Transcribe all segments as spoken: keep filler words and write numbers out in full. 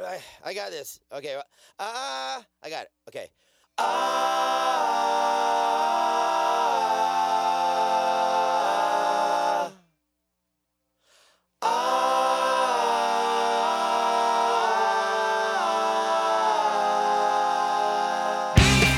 I, I got this. Okay. Ah, uh, I got it. Okay. Ah. Ah.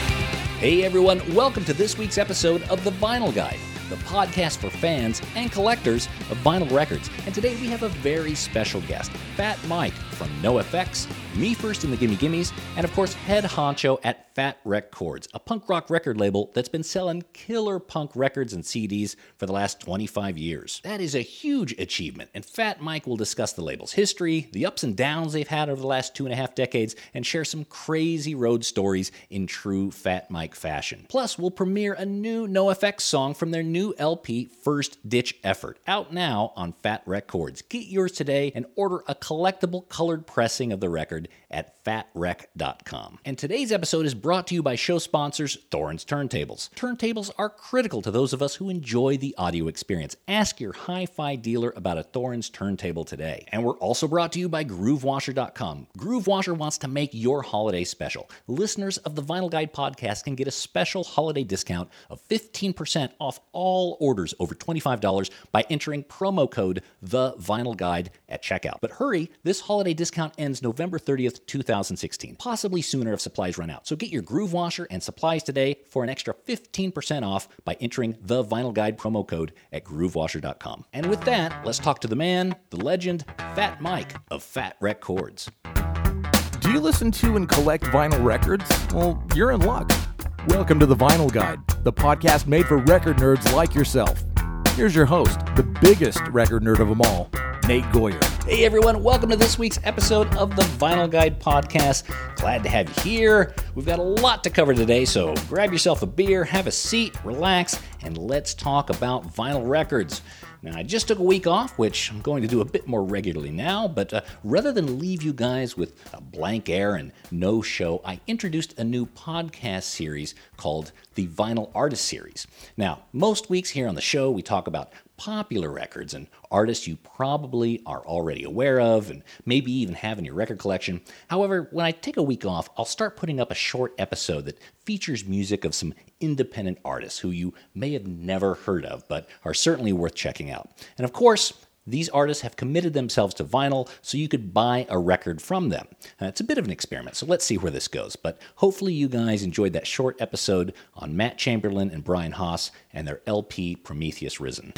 Hey everyone, welcome to this week's episode of The Vinyl Guide, the podcast for fans and collectors of vinyl records. And today we have a very special guest, Fat Mike from NoFX, Me First in the Gimme Gimmes, and of course head honcho at Fat Wreck Chords, a punk rock record label that's been selling killer punk records and C Ds for the last twenty-five years. That is a huge achievement, and Fat Mike will discuss the label's history, the ups and downs they've had over the last two and a half decades, and share some crazy road stories in true Fat Mike fashion. Plus, we'll premiere a new NoFX song from their new L P, First Ditch Effort, out now on Fat Wreck Chords. Get yours today and order a collectible colored pressing of the record at fat wreck dot com. And today's episode is brought to you by show sponsors Thorns Turntables. Turntables are critical to those of us who enjoy the audio experience. Ask your hi-fi dealer about a Thorns turntable today. And we're also brought to you by groove washer dot com. Groove Washer wants to make your holiday special. Listeners of the Vinyl Guide podcast can get a special holiday discount of fifteen percent off all orders over twenty-five dollars by entering promo code The Vinyl Guide at checkout. But hurry, this holiday discount ends November thirtieth, two thousand sixteen, possibly sooner if supplies run out. So get your Groove Washer and supplies today for an extra fifteen percent off by entering the Vinyl Guide promo code at groove washer dot com. And with that, let's talk to the man, the legend, Fat Mike of Fat Wreck Chords. Do you listen to and collect vinyl records? Well, you're in luck. Welcome to the Vinyl Guide, the podcast made for record nerds like yourself. Here's your host, the biggest record nerd of them all, Nate Goyer. Hey everyone, welcome to this week's episode of the Vinyl Guide podcast. Glad to have you here. We've got a lot to cover today, so grab yourself a beer, have a seat, relax, and let's talk about vinyl records. Now, I just took a week off, which I'm going to do a bit more regularly now, but uh, rather than leave you guys with a blank air and no show, I introduced a new podcast series called the Vinyl Artist Series. Now, most weeks here on the show, we talk about popular records and artists you probably are already aware of and maybe even have in your record collection. However, when I take a week off, I'll start putting up a short episode that features music of some independent artists who you may have never heard of, but are certainly worth checking out. And of course, these artists have committed themselves to vinyl, so you could buy a record from them. Uh, it's a bit of an experiment, so let's see where this goes. But hopefully you guys enjoyed that short episode on Matt Chamberlain and Brian Haas and their L P Prometheus Risen.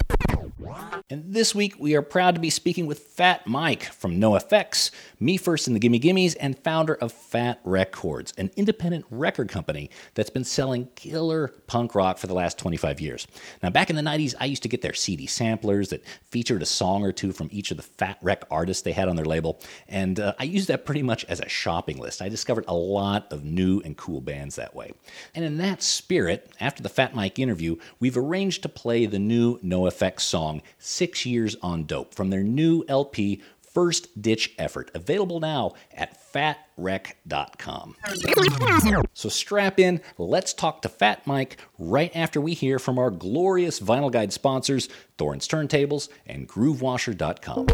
And this week, we are proud to be speaking with Fat Mike from NoFX, Me First in the Gimme Gimmes, and founder of Fat Wreck Chords, an independent record company that's been selling killer punk rock for the last twenty-five years. Now, back in the nineties, I used to get their C D samplers that featured a song or two from each of the Fat Wreck artists they had on their label, and uh, I used that pretty much as a shopping list. I discovered a lot of new and cool bands that way. And in that spirit, after the Fat Mike interview, we've arranged to play the new NoFX song, Six Years on Dope, from their new L P, First Ditch Effort, available now at fat wreck dot com. So strap in, let's talk to Fat Mike right after we hear from our glorious Vinyl Guide sponsors, Thorns Turntables and groove washer dot com.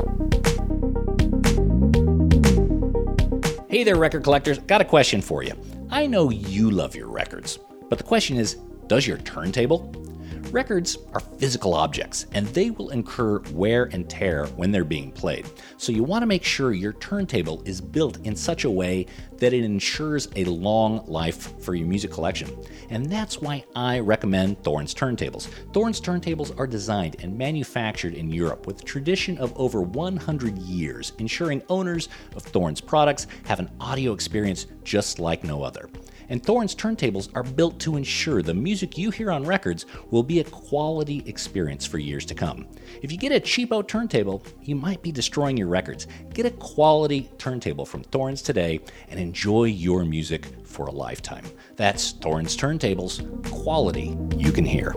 Hey there, record collectors. Got a question for you. I know you love your records, but the question is, does your turntable? Records are physical objects, and they will incur wear and tear when they're being played. So you want to make sure your turntable is built in such a way that it ensures a long life for your music collection. And that's why I recommend Thorns Turntables. Thorns Turntables are designed and manufactured in Europe with a tradition of over one hundred years, ensuring owners of Thorns products have an audio experience just like no other. And Thorns Turntables are built to ensure the music you hear on records will be a quality experience for years to come. If you get a cheapo turntable, you might be destroying your records. Get a quality turntable from Thorns today and enjoy your music for a lifetime. That's Thorns Turntables, quality you can hear.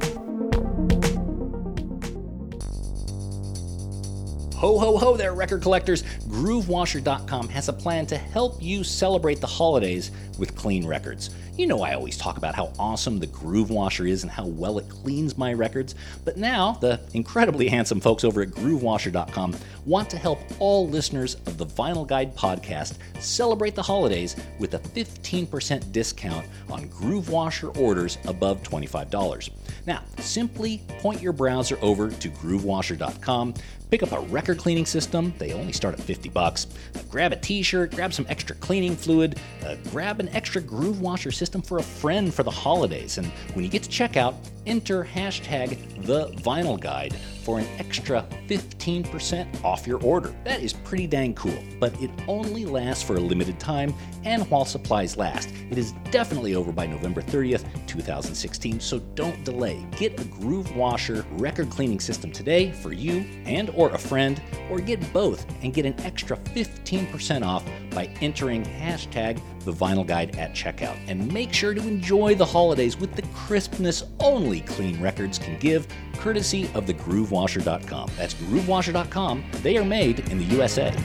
Ho, ho, ho there, record collectors. groove washer dot com has a plan to help you celebrate the holidays with clean records. You know I always talk about how awesome the Groove Washer is and how well it cleans my records, but now the incredibly handsome folks over at groove washer dot com want to help all listeners of the Vinyl Guide podcast celebrate the holidays with a fifteen percent discount on Groove Washer orders above twenty-five dollars. Now, simply point your browser over to groove washer dot com, pick up a record cleaning system, they only start at fifty bucks, uh, grab a t-shirt, grab some extra cleaning fluid, uh, grab an extra Groove Washer system for a friend for the holidays, and when you get to checkout, enter hashtag the Vinyl Guide for an extra fifteen percent off your order. That is pretty dang cool, but it only lasts for a limited time and while supplies last. It is definitely over by November thirtieth, twenty sixteen, so don't delay. Get a Groove Washer record cleaning system today for you and or a friend, or get both and get an extra fifteen percent off by entering hashtag the Vinyl Guide at checkout. And make sure to enjoy the holidays with the crispness only clean records can give, courtesy of the groove washer dot com. That's groove washer dot com. They are made in the U S A.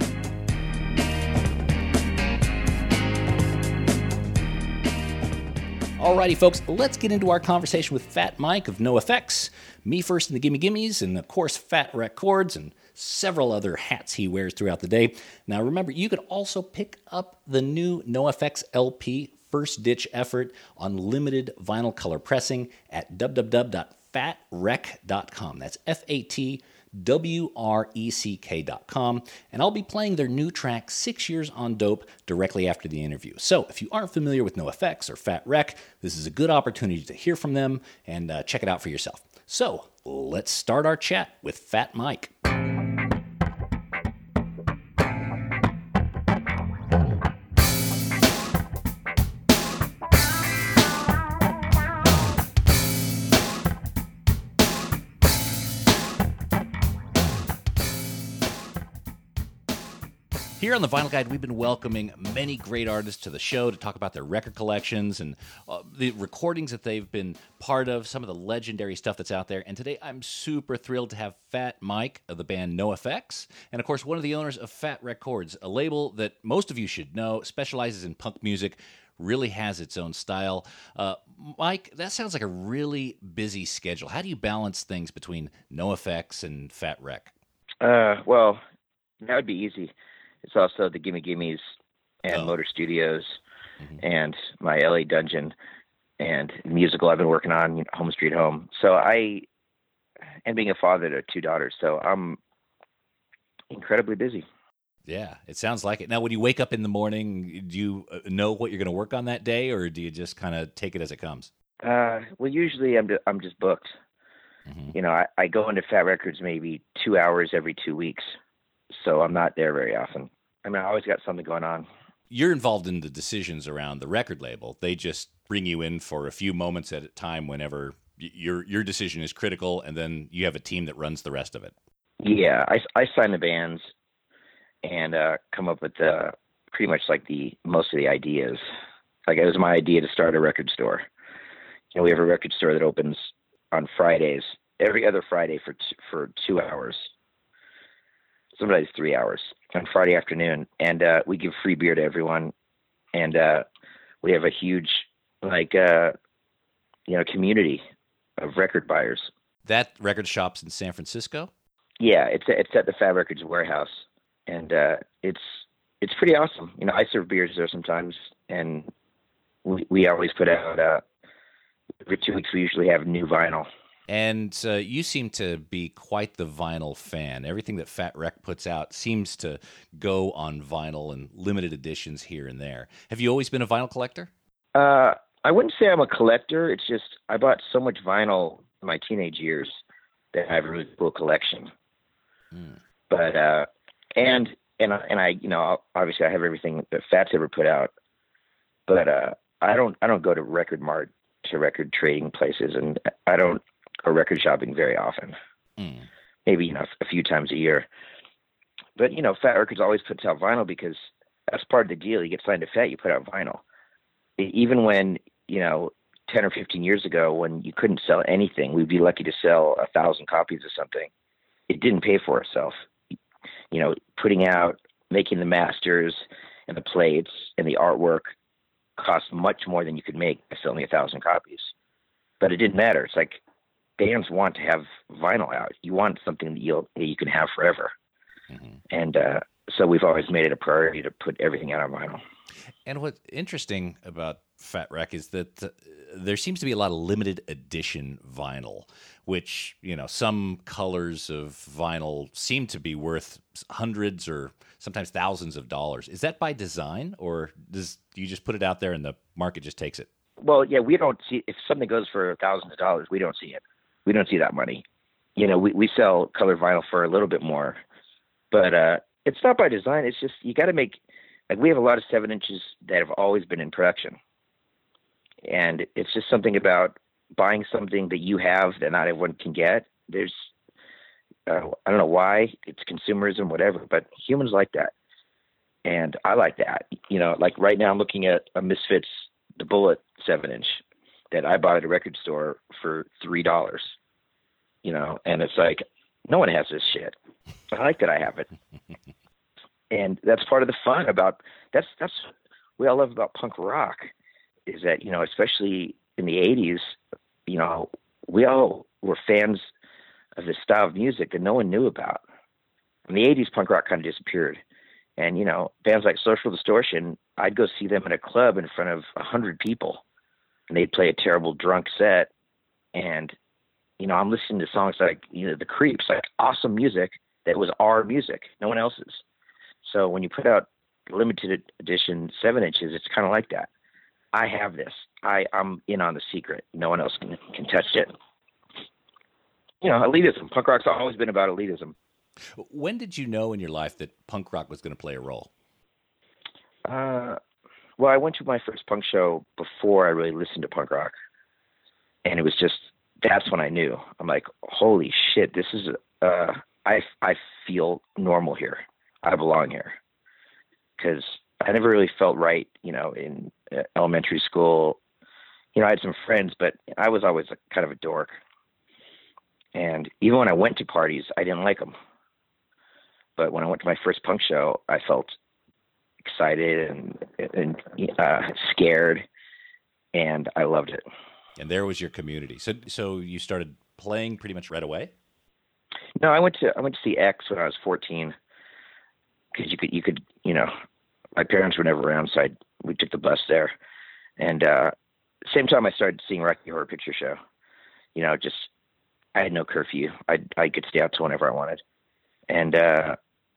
Alrighty, folks, let's get into our conversation with Fat Mike of NoFX, Me First and the Gimme Gimmes, and of course Fat Wreck Chords, and several other hats he wears throughout the day. Now remember, you could also pick up the new NoFX L P First Ditch Effort on limited vinyl color pressing at w w w dot fat wreck dot com. That's F A T W R E C K dot com, and I'll be playing their new track, Six Years on Dope, directly after the interview. So if you aren't familiar with NoFX or Fat Wreck, this is a good opportunity to hear from them and uh, check it out for yourself. So let's start our chat with Fat Mike. Here on the Vinyl Guide, we've been welcoming many great artists to the show to talk about their record collections and uh, the recordings that they've been part of, some of the legendary stuff that's out there. And today I'm super thrilled to have Fat Mike of the band NoFX, and of course one of the owners of Fat Wreck Chords, a label that most of you should know, specializes in punk music, really has its own style. Uh, Mike, that sounds like a really busy schedule. How do you balance things between NoFX and Fat Wreck? Uh, well, that would be easy. It's also the Gimme Gimmes and Oh. Motor Studios Mhm. and my L A Dungeon and musical I've been working on, you know, Home Street Home. So I, and being a father to two daughters, so I'm incredibly busy. Yeah, it sounds like it. Now, when you wake up in the morning, do you uh, know what you're going to work on that day, or do you just kind of take it as it comes? Uh, well, usually I'm, ju- I'm just booked. Mhm. You know, I, I go into Fat Records maybe two hours every two weeks. So I'm not there very often. I mean, I always got something going on. You're involved in the decisions around the record label. They just bring you in for a few moments at a time whenever y- your your decision is critical, and then you have a team that runs the rest of it. Yeah, I, I sign the bands and uh, come up with the pretty much like the most of the ideas. Like it was my idea to start a record store. You know, we have a record store that opens on Fridays, every other Friday for t- for two hours. Sometimes three hours on Friday afternoon, and uh, we give free beer to everyone, and uh, we have a huge like uh, you know community of record buyers. That record shop's in San Francisco? Yeah, it's it's at the Fat Records warehouse, and uh, it's it's pretty awesome. You know, I serve beers there sometimes, and we we always put out uh, every two weeks. We usually have new vinyl. And uh, you seem to be quite the vinyl fan. Everything that Fat Wreck puts out seems to go on vinyl and limited editions here and there. Have you always been a vinyl collector? Uh, I wouldn't say I'm a collector. It's just I bought so much vinyl in my teenage years that I have a really cool collection. Mm. But uh, and and I, and I you know obviously I have everything that Fat's ever put out. But uh, I don't I don't go to Record Mart to record trading places, and I don't go record shopping very often. Mm. Maybe you know a few times a year. But you know, Fat Records always puts out vinyl because that's part of the deal. You get signed to Fat, you put out vinyl. Even when you know ten or fifteen years ago, when you couldn't sell anything, we'd be lucky to sell a thousand copies of something. It didn't pay for itself. You know, putting out, making the masters and the plates and the artwork cost much more than you could make by selling a thousand copies. But it didn't matter. It's like bands want to have vinyl out. You want something that, you'll, that you can have forever. Mm-hmm. And uh, so we've always made it a priority to put everything out on vinyl. And what's interesting about Fat Wreck is that uh, there seems to be a lot of limited edition vinyl, which, you know, some colors of vinyl seem to be worth hundreds or sometimes thousands of dollars. Is that by design, or does do you just put it out there and the market just takes it? Well, yeah, we don't see, if something goes for thousands of dollars, we don't see it. We don't see that money. You know, we, we sell colored vinyl for a little bit more, but uh, it's not by design. It's just, you got to make, like, we have a lot of seven inches that have always been in production. And it's just something about buying something that you have that not everyone can get. There's, uh, I don't know why, it's consumerism, whatever, but humans like that. And I like that. You know, like right now I'm looking at a Misfits, the Bullet seven inch that I bought at a record store for three dollars, you know, and it's like, no one has this shit. I like that I have it. And that's part of the fun about, that's, that's what we all love about punk rock, is that, you know, especially in the eighties, you know, we all were fans of this style of music that no one knew about. In the eighties, punk rock kind of disappeared. And, you know, bands like Social Distortion, I'd go see them in a club in front of a hundred people, and they'd play a terrible drunk set. And, you know, I'm listening to songs like, you know, The Creeps, like awesome music that was our music, no one else's. So when you put out limited edition seven inches, it's kind of like that. I have this. I, I'm in on the secret. No one else can, can touch it. You know, elitism. Punk rock's always been about elitism. When did you know in your life that punk rock was going to play a role? Uh, well, I went to my first punk show before I really listened to punk rock. And it was just, that's when I knew. I'm like, holy shit, this is, uh, I, I feel normal here. I belong here. Because I never really felt right, you know, in uh, elementary school. You know, I had some friends, but I was always a, kind of a dork. And even when I went to parties, I didn't like them. But when I went to my first punk show, I felt excited and, and uh, scared, and I loved it. And there was your community. So, so you started playing pretty much right away? No, I went to I went to see X when I was fourteen, because you could you could you know, my parents were never around, so I we took the bus there, and uh, same time I started seeing Rocky Horror Picture Show. You know, just I had no curfew. I I could stay out till whenever I wanted, and uh,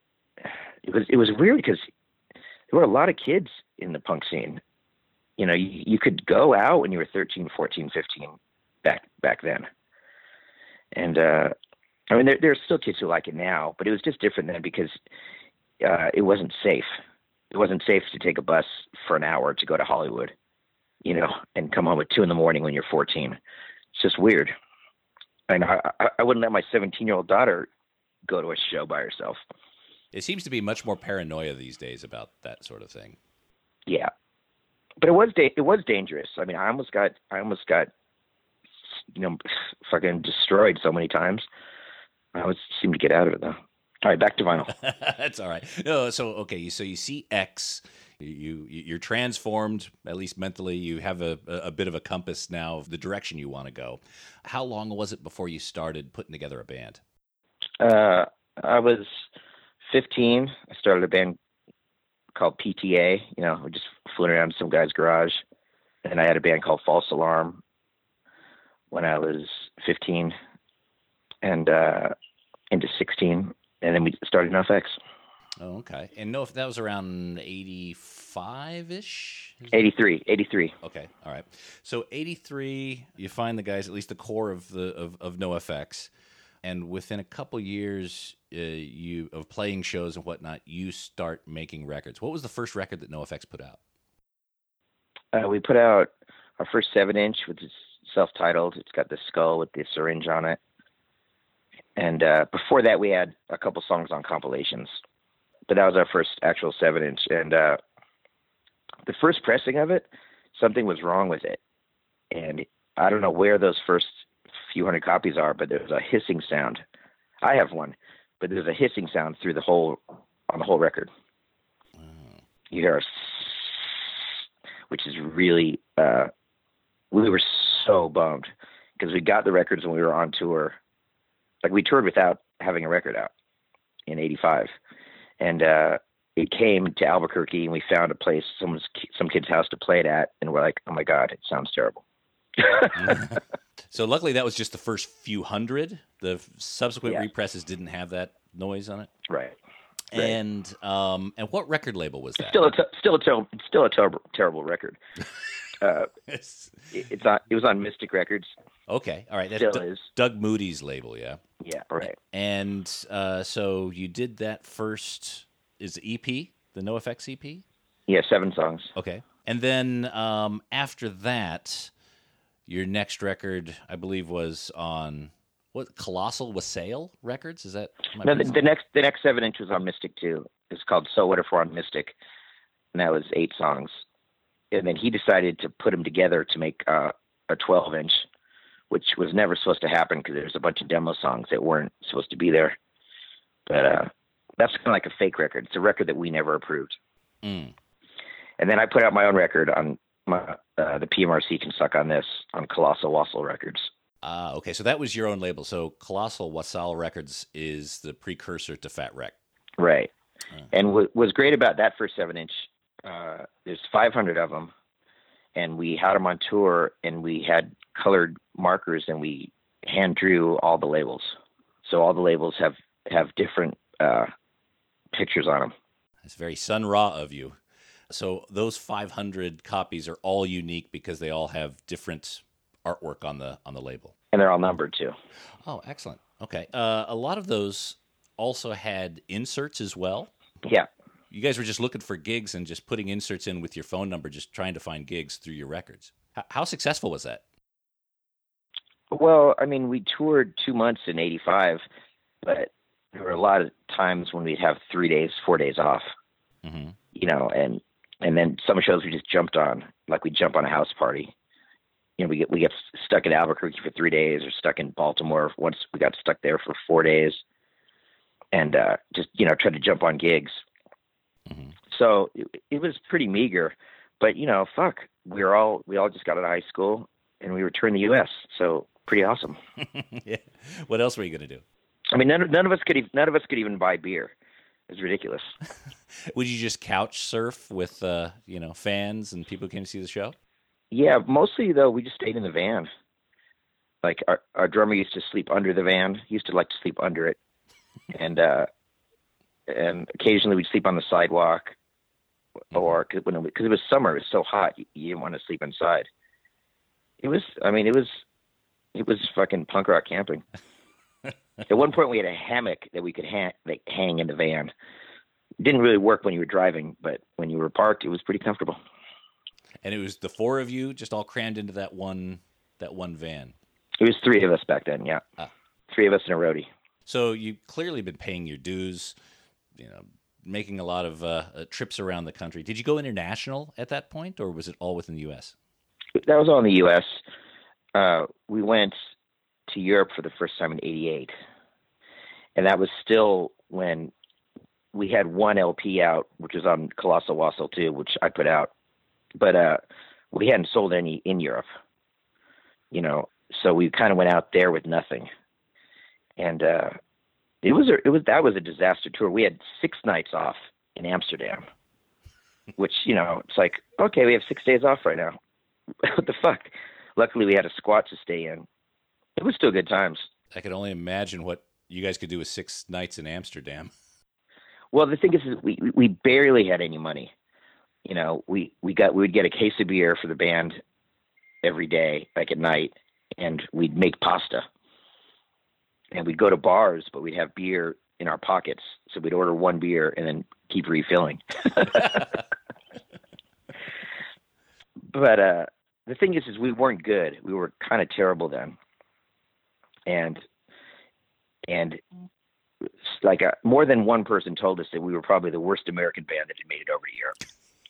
it was it was weird because there were a lot of kids in the punk scene. You know, you, you could go out when you were thirteen, fourteen, fifteen back back then, and uh, I mean there there's still kids who like it now, but it was just different then because uh, it wasn't safe. It wasn't safe to take a bus for an hour to go to Hollywood, you know, and come home at two in the morning when you're fourteen. It's just weird. And I, I wouldn't let my seventeen-year-old daughter go to a show by herself. It seems to be much more paranoia these days about that sort of thing. Yeah, but it was da- it was dangerous. I mean, I almost got I almost got you know fucking destroyed so many times. I always seemed to get out of it though. All right, back to vinyl. That's all right. No, so okay, so you see X, you you're transformed, at least mentally. You have a a bit of a compass now of the direction you want to go. How long was it before you started putting together a band? Uh, I was fifteen. I started a band called P T A. You know, we just flew around in some guy's garage, and I had a band called False Alarm when I was fifteen, and uh, into sixteen. And then we started N O F X. Oh, okay. And no, if that was around eighty-five-ish? eighty-three. eighty-three. Okay. All right. So eighty-three, you find the guys, at least the core of the of, of N O F X. And within a couple years uh, you of playing shows and whatnot, you start making records. What was the first record that N O F X put out? Uh, we put out our first seven inch, which is self-titled. It's got the skull with the syringe on it. And uh, before that, we had a couple songs on compilations. But that was our first actual seven inch. And uh, the first pressing of it, something was wrong with it. And I don't know where those first few hundred copies are, but there's a hissing sound. I have one, but there's a hissing sound through the whole, on the whole record. Oh. You hear a which is really, uh, we were so bummed because we got the records when we were on tour. Like we toured without having a record out in eighty-five. And, uh, it came to Albuquerque and we found a place, someone's, some kid's house to play it at. And we're like, oh my God, it sounds terrible. So luckily that was just the first few hundred. The subsequent yeah. represses didn't have that noise on it. Right. And um, and what record label was that? Still a t- still a terrible still a terrible terrible record. Uh, it, it's on it was on Mystic Records. Okay, all right. That's Still D- is. Doug Moody's label, yeah. Yeah, right. And uh, so you did that first. Is the E P the NoFX E P? Yeah, seven songs. Okay, and then um, after that, your next record, I believe, was on what Colossal Wassail Records. Is that no? The, the next the next seven inch was on Mystic too. It's called So What If We're on Mystic, and that was eight songs. And then he decided to put them together to make uh, a twelve inch, which was never supposed to happen because there's a bunch of demo songs that weren't supposed to be there. But uh, that's kind of like a fake record. It's a record that we never approved. Mm. And then I put out my own record on my, uh, the P M R C Can Suck on This on Colossal Wassail Records. Ah, uh, okay. So that was your own label. So Colossal Wassail Records is the precursor to Fat Wreck. Right. Uh. And what was great about that first seven inch, uh, there's five hundred of them, and we had them on tour, and we had colored markers, and we hand drew all the labels. So all the labels have, have different uh, pictures on them. That's very Sun Ra of you. So those five hundred copies are all unique because they all have different artwork on the on the label. And they're all numbered too. Oh, excellent. Okay. Uh, a lot of those also had inserts as well. Yeah. You guys were just looking for gigs and just putting inserts in with your phone number, just trying to find gigs through your records. How, how successful was that? Well, I mean, we toured two months in eighty-five, but there were a lot of times when we'd have three days, four days off, mm-hmm. you know, and, and then some shows we just jumped on, like we jump on a house party. You know, we get, we get stuck in Albuquerque for three days or stuck in Baltimore. Once we got stuck there for four days and, uh, just, you know, tried to jump on gigs. Mm-hmm. So it, it was pretty meager, but you know, fuck, we were all, we all just got out of high school and we returned to the U S. So pretty awesome. Yeah. What else were you going to do? I mean, none of, none of us could, e- none of us could even buy beer. It was ridiculous. Would you just couch surf with, uh, you know, fans and people who came to see the show? Yeah, mostly though, we just stayed in the van. Like our, our drummer used to sleep under the van. He used to like to sleep under it. And, uh, and occasionally we'd sleep on the sidewalk or cause when it, cause it was summer, it was so hot. You, you didn't want to sleep inside. It was, I mean, it was, it was fucking punk rock camping. At one point we had a hammock that we could hang, like, hang in the van. It didn't really work when you were driving, but when you were parked, it was pretty comfortable. And it was the four of you just all crammed into that one that one van. It was three of us back then, yeah. Ah. Three of us in a roadie. So you clearly been paying your dues, you know, making a lot of uh, uh, trips around the country. Did you go international at that point, or was it all within the U S? That was all in the U S. Uh, we went to Europe for the first time in eighty-eight. And that was still when we had one L P out, which was on Colossal Wassail too, which I put out. But uh, we hadn't sold any in Europe, you know, so we kind of went out there with nothing. And uh, it was, a, it was, that was a disaster tour. We had six nights off in Amsterdam, which, you know, it's like, okay, we have six days off right now. What the fuck? Luckily we had a squat to stay in. It was still good times. I could only imagine what you guys could do with six nights in Amsterdam. Well, the thing is, is we, we barely had any money. You know, we, we got, we would get a case of beer for the band every day, like at night, and we'd make pasta. And we'd go to bars, but we'd have beer in our pockets. So we'd order one beer and then keep refilling. But uh, the thing is, is we weren't good. We were kind of terrible then. And, and like uh, more than one person told us that we were probably the worst American band that had made it over to Europe.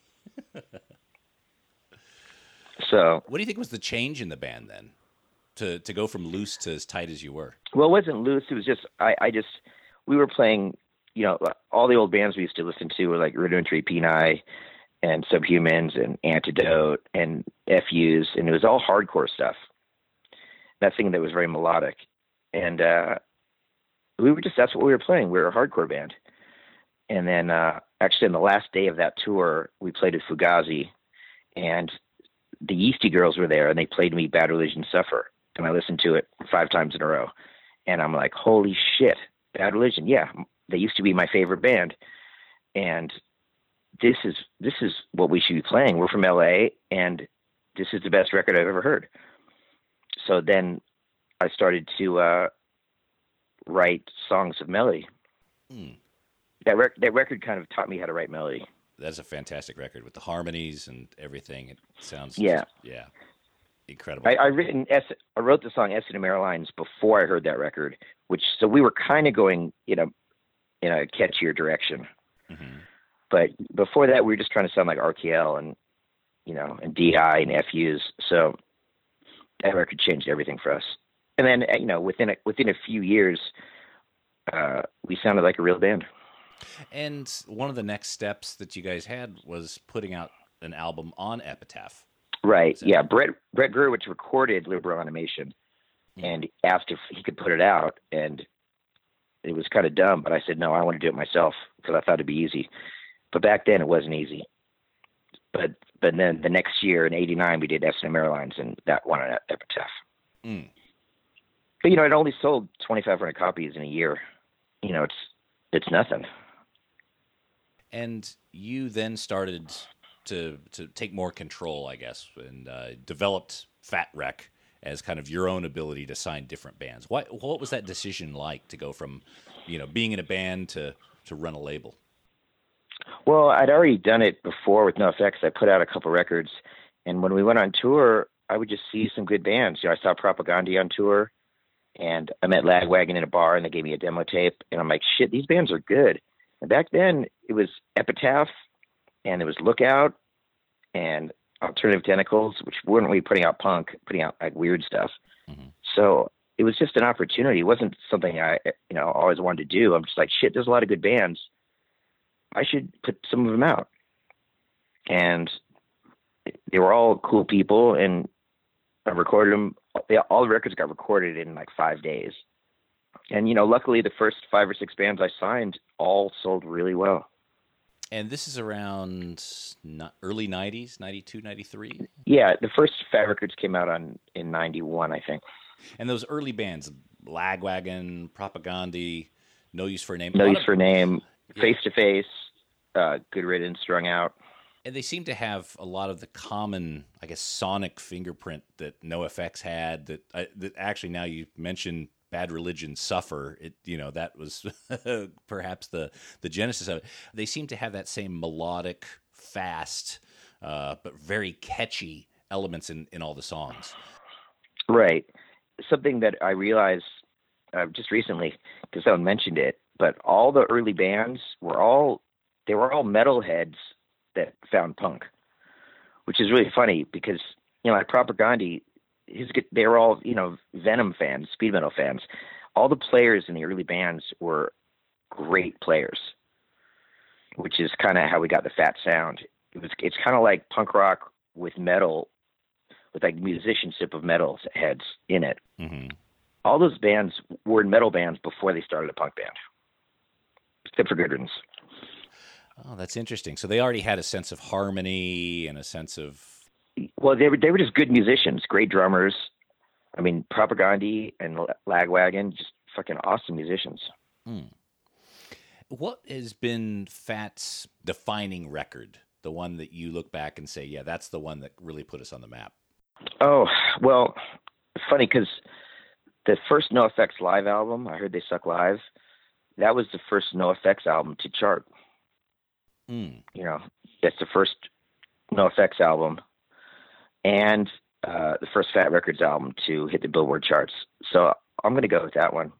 So what do you think was the change in the band then to, to go from loose to as tight as you were? Well, it wasn't loose. It was just, I, I just, we were playing, you know, all the old bands we used to listen to were like Rudimentary Peni and Subhumans and Antidote and F Us, and it was all hardcore stuff. Nothing that was very melodic. And uh, we were just, that's what we were playing. We were a hardcore band. And then uh, actually on the last day of that tour, we played at Fugazi, and the Yeasty Girls were there, and they played me Bad Religion Suffer. And I listened to it five times in a row. And I'm like, holy shit, Bad Religion. Yeah, they used to be my favorite band. And this is this is what we should be playing. We're from L A, and this is the best record I've ever heard. So then I started to uh, write songs of melody. Mm. That, rec- that record kind of taught me how to write melody. That's a fantastic record with the harmonies and everything. It sounds yeah, just, yeah, incredible. I, I written S- I wrote the song "Essence of Mary Lines" before I heard that record, which so we were kind of going, you know, in a catchier direction. Mm-hmm. But before that, we were just trying to sound like R T L and, you know, and D I and F Us. So that record changed everything for us. And then, you know, within a, within a few years, uh, we sounded like a real band. And one of the next steps that you guys had was putting out an album on Epitaph. Right. Yeah. Brett Brett Gurewitz recorded Liberal Animation, mm-hmm. and asked if he could put it out, and it was kind of dumb, but I said no, I want to do it myself because I thought it'd be easy. But back then it wasn't easy. But but then the next year in eighty-nine we did Essence of Mary Lines, and that won an Epitaph. Mm. But you know, it only sold twenty-five hundred copies in a year. You know, it's it's nothing. And you then started to to take more control, I guess, and uh, developed Fat Wreck as kind of your own ability to sign different bands. What what was that decision like to go from, you know, being in a band to to run a label? Well, I'd already done it before with NoFX. I put out a couple records, and when we went on tour, I would just see some good bands. You know, I saw Propagandhi on tour, and I met Lagwagon in a bar, and they gave me a demo tape, and I'm like, shit, these bands are good. And back then, it was Epitaph, and it was Lookout, and Alternative Tentacles, which weren't really putting out punk, putting out like weird stuff. Mm-hmm. So it was just an opportunity. It wasn't something I, you know, always wanted to do. I'm just like, shit, there's a lot of good bands. I should put some of them out. And they were all cool people, and I recorded them. They, all the records got recorded in like five days. And, you know, luckily the first five or six bands I signed all sold really well. And this is around early nineties, ninety-two, ninety-three? Yeah, the first Fat Records came out on in ninety-one, I think. And those early bands, Lagwagon, Propagandhi, No Use for a Name. No Use for a Name, yeah. Face to Face, uh, Good Riddance, Strung Out. And they seem to have a lot of the common, I guess, sonic fingerprint that NoFX had. That uh, that actually, now you mentioned Bad Religion Suffer. It you know that was perhaps the the genesis of it. They seem to have that same melodic, fast, uh, but very catchy elements in, in all the songs. Right. Something that I realized uh, just recently, because someone mentioned it, but all the early bands were all they were all metalheads that found punk, which is really funny because, you know, like Propagandhi, his, they were all, you know, Venom fans, speed metal fans. All the players in the early bands were great players, which is kind of how we got the Fat sound. It was, it's kind of like punk rock with metal, with like musicianship of metal heads in it. Mm-hmm. All those bands were in metal bands before they started a punk band, except for Good Riddance. Oh, that's interesting. So they already had a sense of harmony and a sense of... Well, they were they were just good musicians, great drummers. I mean, Propagandhi and Lagwagon, just fucking awesome musicians. Hmm. What has been Fat's defining record? The one that you look back and say, yeah, that's the one that really put us on the map. Oh, well, funny because the first NoFX live album, I Heard They Suck Live, that was the first NoFX album to chart. Mm. You know, that's the first NoFX album and uh, the first Fat Records album to hit the Billboard charts. So I'm going to go with that one.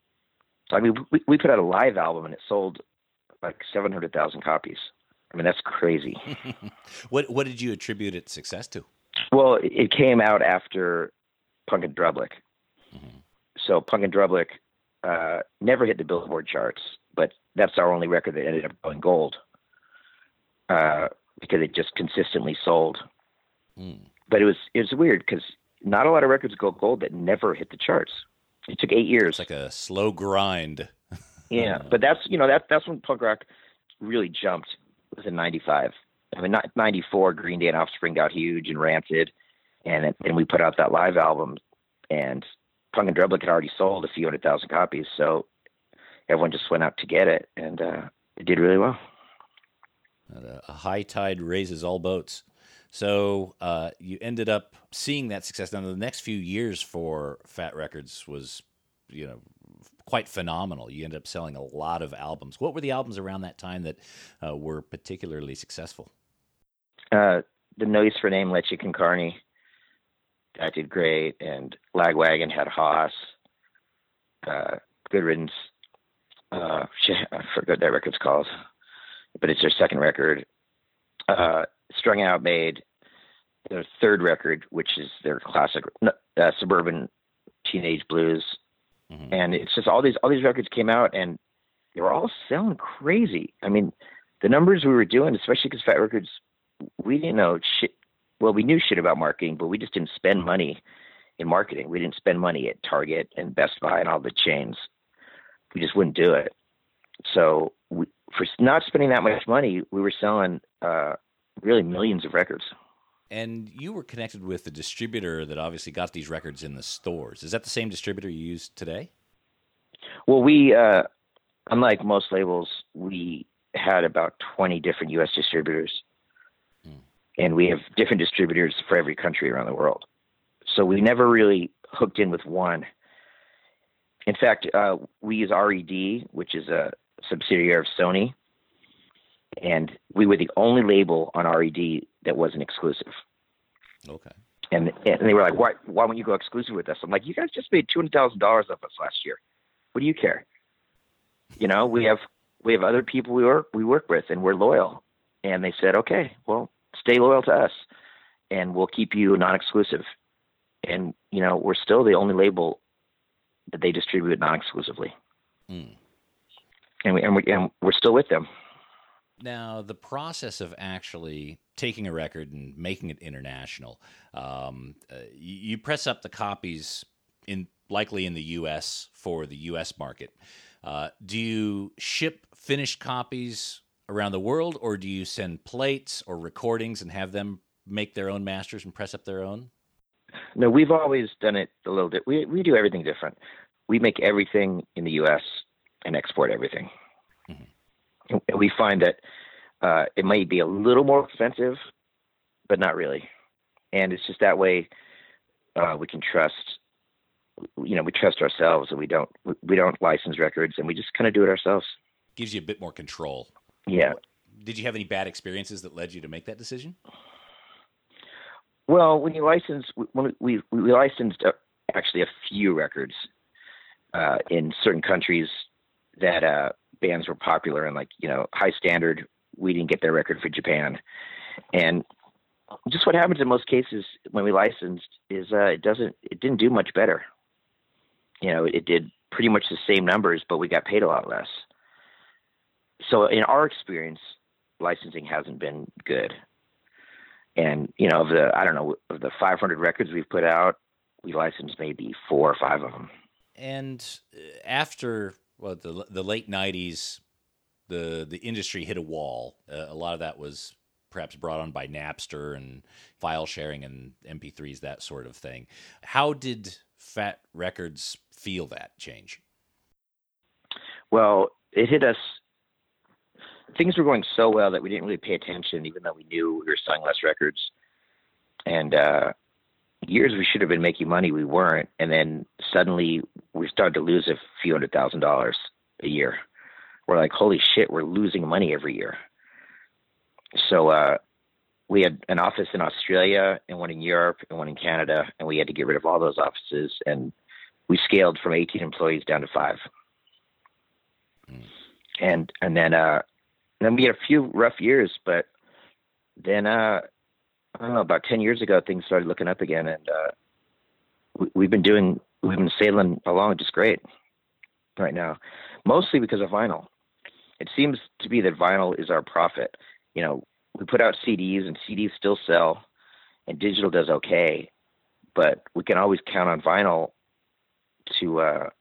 I mean, we, we put out a live album and it sold like seven hundred thousand copies. I mean, that's crazy. What what did you attribute its success to? Well, it came out after Punk and Drublic. Mm-hmm. So Punk and Drublic uh, never hit the Billboard charts, but that's our only record that ended up going gold. Uh, because it just consistently sold. Mm. But it was it was weird because not a lot of records go gold that never hit the charts. It took eight years. It's like a slow grind. Yeah, but that's you know that that's when punk rock really jumped. It was in ninety-five. I mean, not ninety-four. Green Day and Offspring got huge and Rancid, and and we put out that live album, and Punk and Drublic had already sold a few hundred thousand copies, so everyone just went out to get it, and uh, it did really well. A high tide raises all boats. So uh, you ended up seeing that success. Now, the next few years for Fat Records was, you know, quite phenomenal. You ended up selling a lot of albums. What were the albums around that time that uh, were particularly successful? Uh, the No Use for a Name, Leche Con Carne, that did great, and Lagwagon had Haas, uh, Good Riddance. Uh, shit, I forgot what that record's called, but it's their second record. Uh, Strung Out made their third record, which is their classic uh, Suburban Teenage Blues. Mm-hmm. And it's just all these all these records came out, and they were all selling crazy. I mean, the numbers we were doing, especially because Fat Records, we didn't know shit. Well, we knew shit about marketing, but we just didn't spend money in marketing. We didn't spend money at Target and Best Buy and all the chains. We just wouldn't do it. So we, for not spending that much money, we were selling uh, really millions of records. And you were connected with the distributor that obviously got these records in the stores. Is that the same distributor you use today? Well, we, uh, unlike most labels, we had about twenty different U S distributors. Hmm. And we have different distributors for every country around the world. So we never really hooked in with one. In fact, uh, we use R E D, which is a subsidiary of Sony. And we were the only label on R E D that wasn't exclusive. Okay. And and they were like, why why won't you go exclusive with us? I'm like, you guys just made two hundred thousand dollars off us last year. What do you care? You know, we have we have other people we work we work with, and we're loyal. And they said, okay, well, stay loyal to us, and we'll keep you non-exclusive. And you know, we're still the only label that they distribute non-exclusively. Mm. And we and we and we're still with them. Now, the process of actually taking a record and making it international, um, uh, you, you press up the copies in likely in the U S for the U S market. Uh, do you ship finished copies around the world, or do you send plates or recordings and have them make their own masters and press up their own? No, we've always done it a little bit. We we do everything different. We make everything in the U S and export everything. Mm-hmm. And we find that uh, it might be a little more expensive, but not really. And it's just that way uh, we can trust, you know, we trust ourselves, and we don't we don't license records, and we just kind of do it ourselves. Gives you a bit more control. Yeah. Did you have any bad experiences that led you to make that decision? Well, when you license, when we we licensed actually a few records uh, in certain countries that uh, bands were popular in, like, you know, High Standard. We didn't get their record for Japan, and just what happens in most cases when we licensed is uh, it doesn't it didn't do much better. You know, it did pretty much the same numbers, but we got paid a lot less. So in our experience, licensing hasn't been good. And, you know, of the, I don't know, of the five hundred records we've put out, we licensed maybe four or five of them. And after well, the the late nineties, the the industry hit a wall. Uh, a lot of that was perhaps brought on by Napster and file sharing and M P threes, that sort of thing. How did Fat Records feel that change? Well, it hit us. Things were going so well that we didn't really pay attention, even though we knew we were selling less records. And uh, years we should have been making money, we weren't. And then suddenly we started to lose a few hundred thousand dollars a year. We're like, holy shit, we're losing money every year. So uh, we had an office in Australia and one in Europe and one in Canada, and we had to get rid of all those offices. And we scaled from eighteen employees down to five. Mm. And and then uh, then we had a few rough years, but then uh, I don't know, about ten years ago, things started looking up again, and uh, we, we've been doing we've been sailing along just great right now, mostly because of vinyl. It seems to be that vinyl is our profit. You know, we put out C Ds, and C Ds still sell, and digital does okay, but we can always count on vinyl to, uh,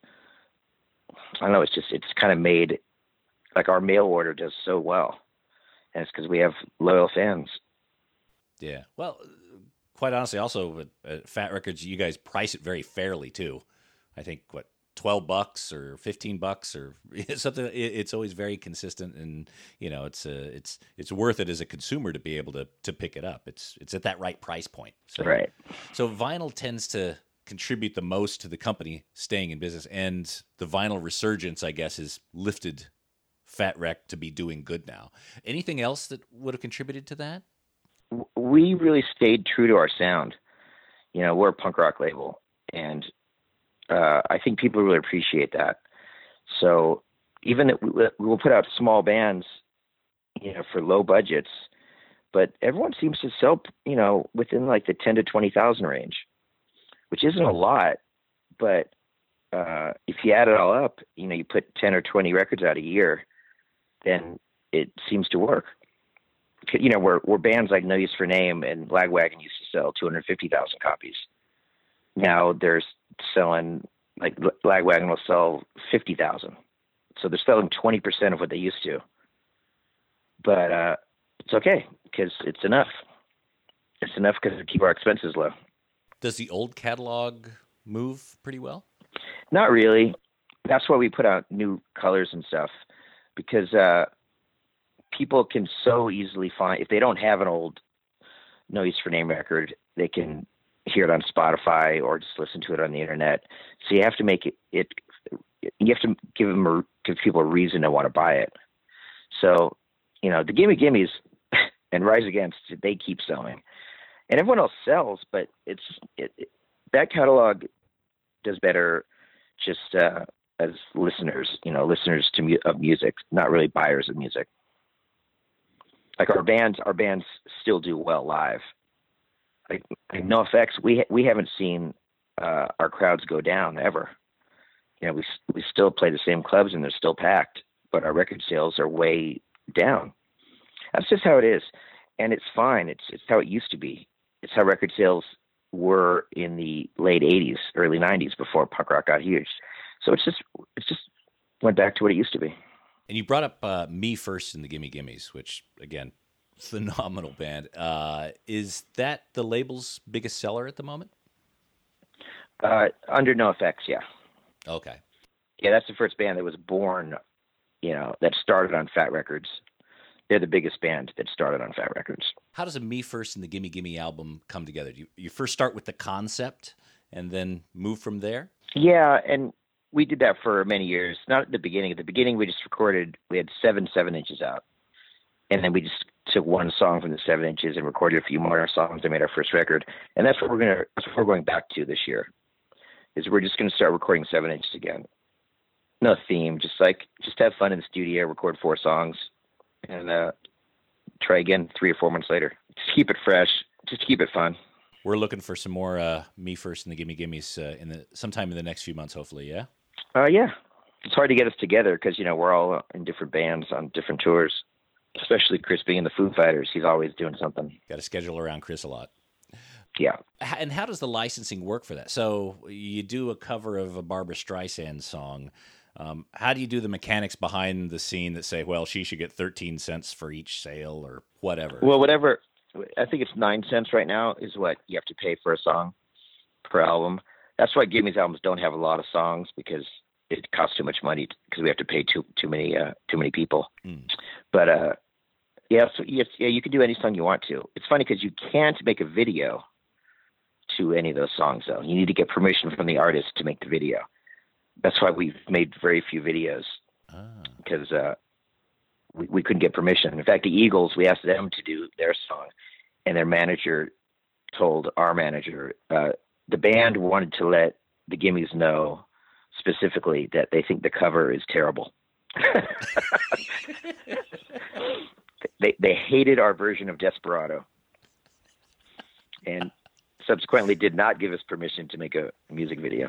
I don't know, it's just, it's kind of made, like our mail order does so well, and it's because we have loyal fans. Yeah. Well, quite honestly, also with uh, Fat Records, you guys price it very fairly too. I think, what, twelve bucks or fifteen bucks or something. It's always very consistent, and you know, it's uh, it's it's worth it as a consumer to be able to to pick it up. It's it's at that right price point. So, right. So vinyl tends to contribute the most to the company staying in business, and the vinyl resurgence, I guess, has lifted Fat Wreck to be doing good now. Anything else that would have contributed to that? We really stayed true to our sound. You know, we're a punk rock label, and Uh, I think people really appreciate that. So even that we, we'll put out small bands, you know, for low budgets, but everyone seems to sell, you know, within like the ten to twenty thousand range, which isn't a lot, but uh, if you add it all up, you know, you put ten or twenty records out a year, then it seems to work. You know, we're, we're bands like No Use for Name and Lagwagon used to sell two hundred fifty thousand copies. Now they're selling, like Lagwagon will sell fifty thousand. So they're selling twenty percent of what they used to. But uh, it's okay because it's enough. It's enough because it keep our expenses low. Does the old catalog move pretty well? Not really. That's why we put out new colors and stuff, because uh, people can so easily find, if they don't have an old No Use for Name record, they can hear it on Spotify or just listen to it on the internet. So you have to make it, it you have to give them a, give people a reason to want to buy it. So, you know, the Gimme Gimmes and Rise Against, they keep selling, and everyone else sells, but it's, it, it, that catalog does better just uh, as listeners, you know, listeners to mu- of music, not really buyers of music. Like our bands, our bands still do well live. Like, like NoFX, we we haven't seen uh, our crowds go down ever. You know, we we still play the same clubs and they're still packed, but our record sales are way down. That's just how it is, and it's fine. It's it's how it used to be. It's how record sales were in the late eighties, early nineties, before punk rock got huge. So it's just it's just went back to what it used to be. And you brought up uh, Me First in the Gimme Gimmes, which again, phenomenal band. Uh, is that the label's biggest seller at the moment? Uh, under NoFX, yeah. Okay. Yeah, that's the first band that was born, you know, that started on Fat Records. They're the biggest band that started on Fat Records. How does a Me First and the Gimme Gimme album come together? Do you, you first start with the concept and then move from there? Yeah, and we did that for many years. Not at the beginning. At the beginning, we just recorded, we had seven seven inches out. And then we just took one song from the seven inches and recorded a few more songs and made our first record. And that's what we're gonna that's what we're going back to this year. Is we're just gonna start recording seven inches again. No theme, just like just have fun in the studio, record four songs, and uh, try again three or four months later. Just keep it fresh, just keep it fun. We're looking for some more uh, Me First and the Gimme Gimmes uh, in the sometime in the next few months, hopefully. Yeah. Uh, yeah. It's hard to get us together because you know we're all in different bands on different tours. Especially Chris being in the Foo Fighters, he's always doing something. Got to schedule around Chris a lot. Yeah. And how does the licensing work for that? So you do a cover of a Barbra Streisand song. Um, how do you do the mechanics behind the scene that say, well, she should get thirteen cents for each sale or whatever? Well, whatever. I think it's nine cents right now is what you have to pay for a song per album. That's why Gimme's albums don't have a lot of songs, because it costs too much money because we have to pay too too many uh, too many people. Mm. But uh, yeah, so yes, yeah, you can do any song you want to. It's funny because you can't make a video to any of those songs, though. You need to get permission from the artist to make the video. That's why we've made very few videos, ah. because uh, we, we couldn't get permission. In fact, the Eagles, we asked them to do their song, and their manager told our manager uh, the band wanted to let the Gimmes know specifically that they think the cover is terrible. they they hated our version of Desperado, and subsequently did not give us permission to make a music video.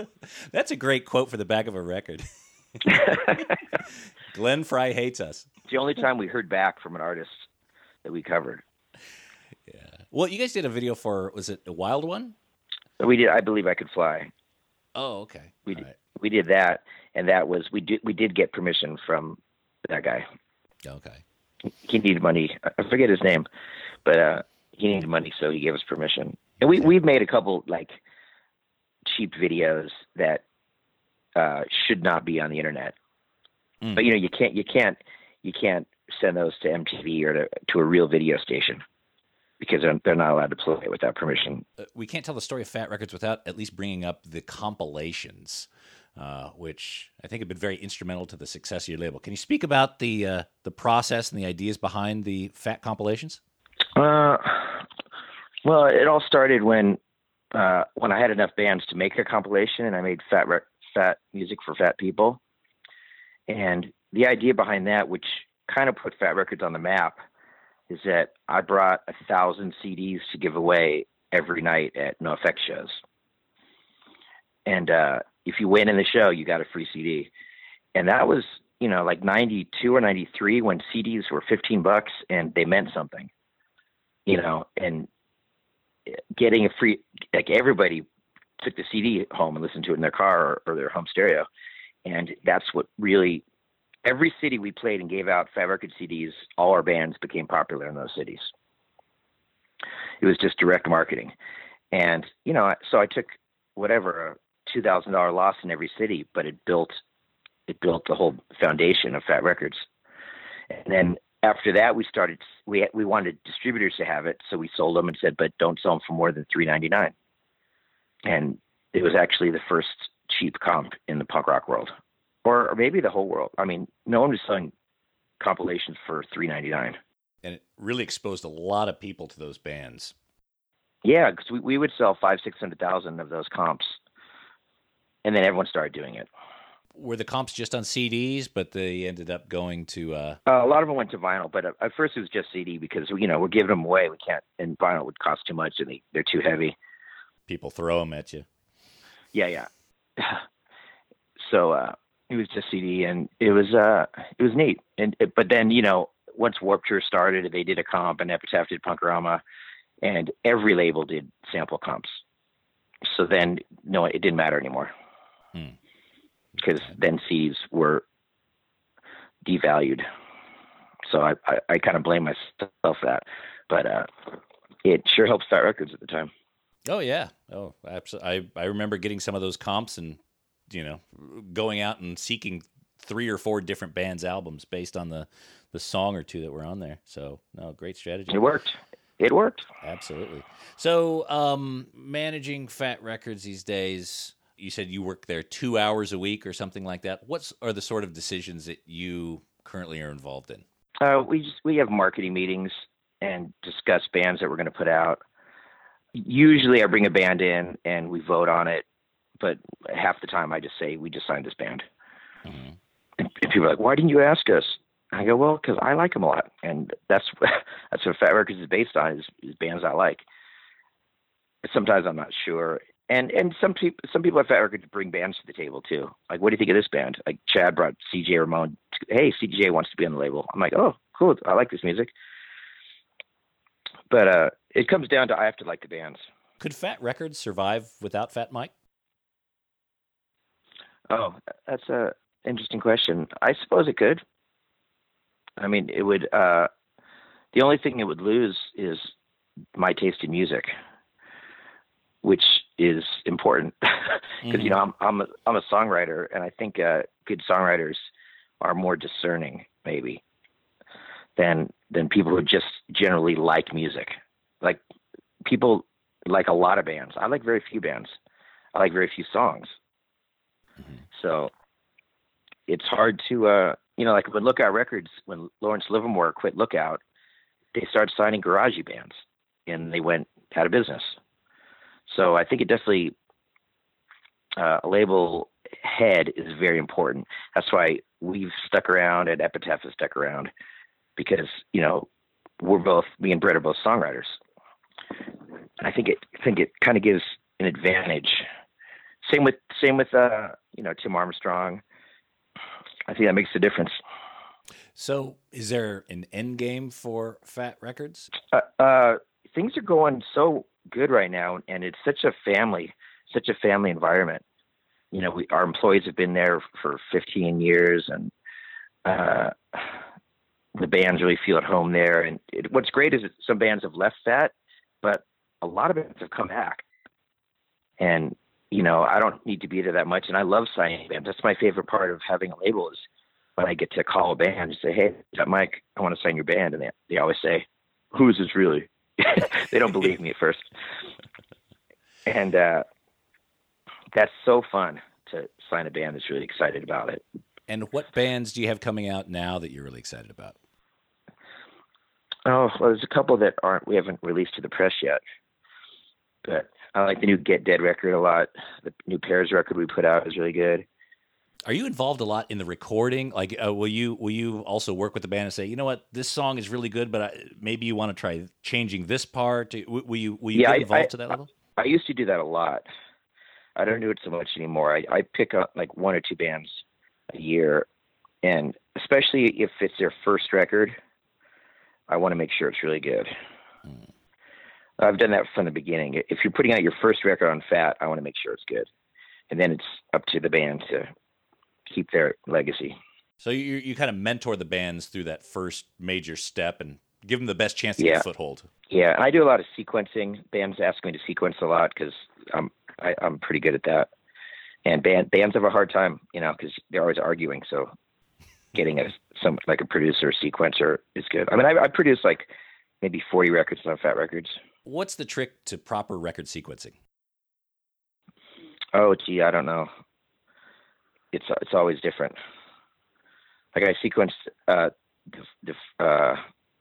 That's a great quote for the back of a record. Glenn Frey hates us. the only time we heard back from an artist that we covered. Yeah. Well, you guys did a video for, was it a Wild One? We did. I Believe I Could Fly. Oh, okay. We All did, right. we did that, and that was we did we did get permission from that guy. Okay. He needed money. I forget his name, but uh, he needed money, so he gave us permission. And we we've made a couple like cheap videos that uh, should not be on the internet. Mm. But you know, you can't you can't you can't send those to M T V or to, to a real video station, because they're, they're not allowed to play it without permission. Uh, we can't tell the story of Fat Records without at least bringing up the compilations, uh, which I think have been very instrumental to the success of your label. Can you speak about the uh, the process and the ideas behind the Fat compilations? Uh, well, it all started when uh, when I had enough bands to make a compilation, and I made Fat Rec- Fat music for fat people. And the idea behind that, which kind of put Fat Records on the map, is that I brought a thousand C Ds to give away every night at NoFX shows. And uh, if you win in the show, you got a free C D. And that was, you know, like ninety-two or ninety-three when C Ds were fifteen bucks and they meant something, you know, and getting a free, like everybody took the C D home and listened to it in their car or, or their home stereo. And that's what really, every city we played and gave out Fat Record C Ds, all our bands became popular in those cities. It was just direct marketing. And, you know, so I took whatever, a two thousand dollars loss in every city, but it built, it built the whole foundation of Fat Records. And then after that, we started, we we wanted distributors to have it. So we sold them and said, but don't sell them for more than three ninety-nine. And it was actually the first cheap comp in the punk rock world, or, or maybe the whole world. I mean, no one was selling compilations for three ninety-nine. And it really exposed a lot of people to those bands. Yeah, because we, we would sell five, six hundred thousand of those comps, and then everyone started doing it. Were the comps just on C Ds, but they ended up going to? Uh... Uh, a lot of them went to vinyl, but at first it was just C D because you know we're giving them away. We can't, and vinyl would cost too much, and they, they're too heavy. People throw them at you. Yeah, yeah. So uh, it was just C D, and it was uh, it was neat. And it, but then you know once Warped Tour started, they did a comp, and Epitaph did Punkorama, and every label did sample comps. So then no, it didn't matter anymore. Hmm. Because then C Ds were devalued. So I, I, I kind of blame myself for that. But uh, it sure helped Fat Records at the time. Oh, yeah. Oh, absolutely. I, I remember getting some of those comps and, you know, going out and seeking three or four different bands' albums based on the, the song or two that were on there. So, no, great strategy. It worked. It worked. Absolutely. So, um, managing Fat Records these days... You said you work there two hours a week or something like that. What are the sort of decisions that you currently are involved in? Uh, we just, we have marketing meetings and discuss bands that we're going to put out. Usually I bring a band in and we vote on it, but half the time I just say, we just signed this band. Mm-hmm. And, and people are like, why didn't you ask us? I go, well, because I like them a lot. And that's, that's what Fat Records is based on, is, is bands I like. Sometimes I'm not sure. And and some people some people at Fat Records bring bands to the table too. Like, what do you think of this band? Like Chad brought C J Ramone. Hey, C J wants to be on the label. I'm like, oh, cool. I like this music. But uh, it comes down to I have to like the bands. Could Fat Records survive without Fat Mike? Oh, that's a interesting question. I suppose it could. I mean, it would. Uh, the only thing it would lose is my taste in music, which is important because, mm-hmm. you know, I'm, I'm, a, I'm a songwriter, and I think uh, good songwriters are more discerning maybe than, than people who just generally like music. Like, people like a lot of bands. I like very few bands. I like very few songs. Mm-hmm. So it's hard to, uh, you know, like when Lookout Records, when Lawrence Livermore quit Lookout, they started signing garagey bands and they went out of business. So I think it definitely, uh, a label head is very important. That's why we've stuck around and Epitaph has stuck around, because, you know, we're both, me and Brett are both songwriters. And I think it, I think it kind of gives an advantage. Same with, same with, uh, you know, Tim Armstrong. I think that makes a difference. So, is there an end game for Fat Records? Uh, uh, things are going so good right now, and it's such a family, such a family environment. You know, we, our employees have been there for fifteen years, and uh, the bands really feel at home there. And it, what's great is that some bands have left Fat, but a lot of bands have come back. And, you know, I don't need to be there that much, and I love signing bands. That's my favorite part of having a label is when I get to call a band and say, hey, Mike, I want to sign your band. And they, they always say, who is this really? They don't believe me at first. And uh, that's so fun to sign a band that's really excited about it. And what bands do you have coming out now that you're really excited about? Oh, well, there's a couple that aren't, we haven't released to the press yet. But I like the new Get Dead record a lot. The new Pears record we put out is really good. Are you involved a lot in the recording? Like, uh, will you will you also work with the band and say, you know what, this song is really good, but I, maybe you want to try changing this part? Will you will you yeah, get involved I, to that level? I, I used to do that a lot. I don't do it so much anymore. I, I pick up like one or two bands a year, and especially if it's their first record, I want to make sure it's really good. Hmm. I've done that from the beginning. If you're putting out your first record on Fat, I want to make sure it's good, and then it's up to the band to keep their legacy. So you you kind of mentor the bands through that first major step and give them the best chance to yeah. get a foothold. Yeah, I do a lot of sequencing. Bands ask me to sequence a lot because I'm I, I'm pretty good at that. And band bands have a hard time, you know, because they're always arguing. So getting a some like a producer or sequencer is good. I mean, I, I produce like maybe forty records on Fat Records. What's the trick to proper record sequencing? Oh, gee, I don't know. It's it's always different. Like I sequenced uh, the the, uh,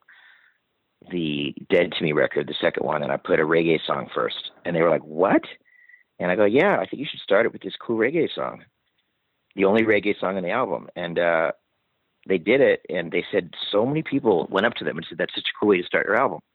the Dead to Me record, the second one, and I put a reggae song first, and they were like, "What?" And I go, "Yeah, I think you should start it with this cool reggae song, the only reggae song on the album." And uh, they did it, and they said so many people went up to them and said, "That's such a cool way to start your album."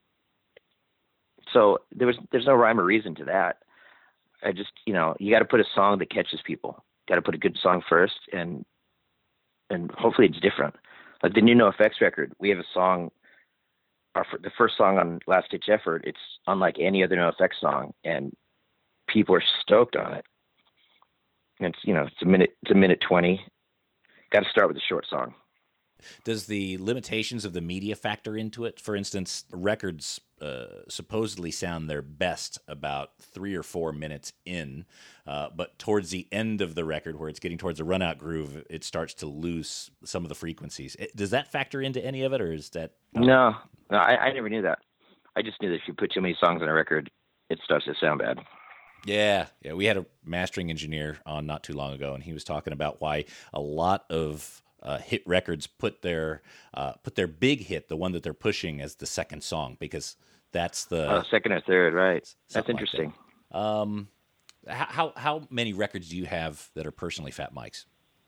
So there was there's no rhyme or reason to that. I just, you know, you got to put a song that catches people. Got to put a good song first, and and hopefully it's different. Like the new NoFX record, we have a song, our the first song on Last Ditch Effort. It's unlike any other NoFX song, and people are stoked on it. And it's, you know, it's a minute, it's a minute twenty. Got to start with a short song. Does the limitations of the media factor into it? For instance, records uh, supposedly sound their best about three or four minutes in, uh, but towards the end of the record, where it's getting towards a run-out groove, it starts to lose some of the frequencies. Does that factor into any of it, or is that... Um... No, no, I, I never knew that. I just knew that if you put too many songs on a record, it starts to sound bad. Yeah, yeah. We had a mastering engineer on not too long ago, and he was talking about why a lot of Uh, hit records put their uh, put their big hit, the one that they're pushing, as the second song, because that's the oh, second or third, right? That's interesting. Like that. Um, how how many records do you have that are personally Fat Mike's?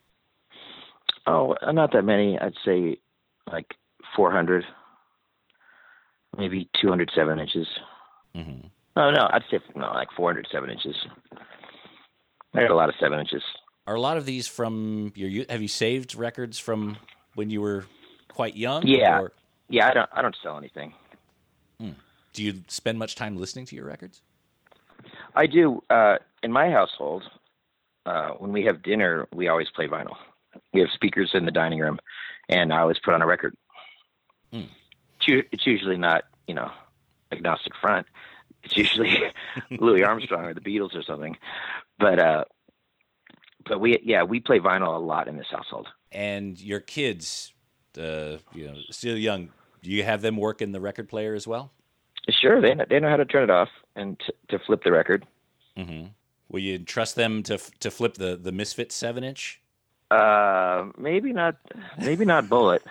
Oh, not that many. I'd say like four hundred, maybe two hundred seven inches. Mm-hmm. Oh no, I'd say no, like four hundred seven inches. I got a lot of seven inches. Are a lot of these from your youth? Have you saved records from when you were quite young? Yeah, or? yeah. I don't. I don't sell anything. Hmm. Do you spend much time listening to your records? I do. Uh, in my household, uh, when we have dinner, we always play vinyl. We have speakers in the dining room, and I always put on a record. Hmm. It's usually not, you know, Agnostic Front. It's usually Louis Armstrong or the Beatles or something. But uh, but we yeah we play vinyl a lot in this household. And your kids, uh, you know, still young. Do you have them work in the record player as well? Sure, they know, they know how to turn it off and t- to flip the record. Mm-hmm. Will you trust them to to flip the the Misfits seven inch? Uh, maybe not. Maybe not Bullet.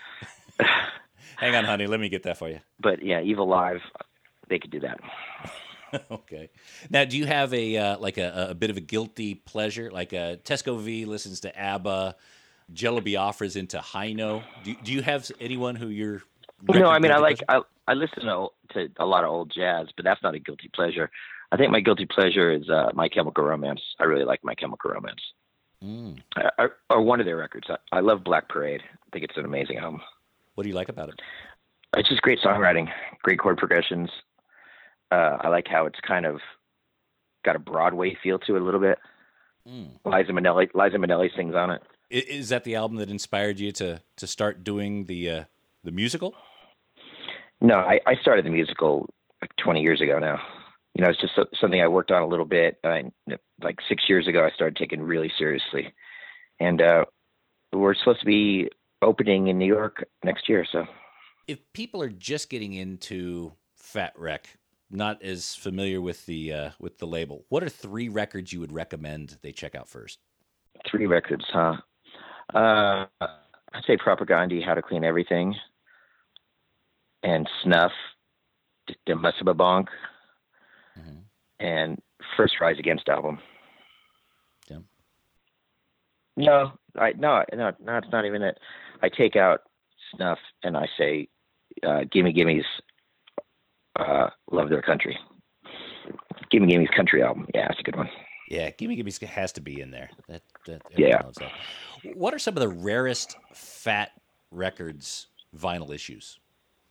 Hang on, honey. Let me get that for you. But yeah, Evil Live, they could do that. Okay. Now, do you have a uh, like a, a bit of a guilty pleasure? Like uh, Tesco V listens to ABBA, Jello Biafra's into Hino. Do do you have anyone who you're? No, I mean I like I I listen to, to a lot of old jazz, but that's not a guilty pleasure. I think my guilty pleasure is uh, My Chemical Romance. I really like My Chemical Romance. Mm. Uh, or, or one of their records. I, I love Black Parade. I think it's an amazing album. What do you like about it? It's just great songwriting, great chord progressions. Uh, I like how it's kind of got a Broadway feel to it a little bit. Mm. Liza Minnelli, Liza Minnelli sings on it. Is that the album that inspired you to to start doing the uh, the musical? No, I, I started the musical like twenty years ago now. You know, it's just something I worked on a little bit. I, like six years ago, I started taking it really seriously. And uh, we're supposed to be opening in New York next year. So, if people are just getting into Fat Wreck, not as familiar with the uh, with the label, what are three records you would recommend they check out first? Three records, huh? Uh, I'd say Propagandhi, How to Clean Everything, and Snuff, De Musababonk, mm-hmm. and First Rise Against album. Yeah. No, I no no no. It's not even it. I take out Snuff and I say, uh, "Gimme Gimme's uh, Love Their Country." Gimme Gimme's country album. Yeah, that's a good one. Yeah, Gimme Gimme's has to be in there. That, that yeah. Loves that. What are some of the rarest Fat Records vinyl issues?